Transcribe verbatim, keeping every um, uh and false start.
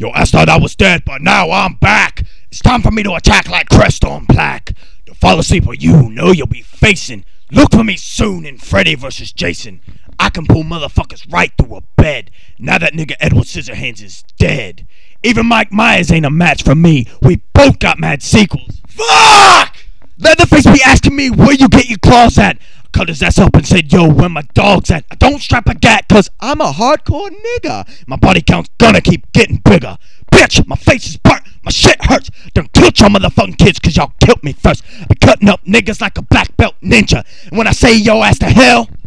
Yo, I thought I was dead, but now I'm back. It's time for me to attack like Crest on Black. Don't fall asleep or you know you'll be facing. Look for me soon in Freddy versus Jason. I can pull motherfuckers right through a bed. Now that nigga Edward Scissorhands is dead. Even Mike Myers ain't a match for me. We both got mad sequels. Fuck! Leatherface be asking me where you get your claws at. Cut his ass up and said, yo, where my dog's at? I don't strap a gat cause I'm a hardcore nigga. My body count's gonna keep getting bigger. Bitch, my face is burnt, my shit hurts. Don't kill your motherfucking kids cause y'all killed me first. I be cutting up niggas like a black belt ninja. And when I say yo ass to hell,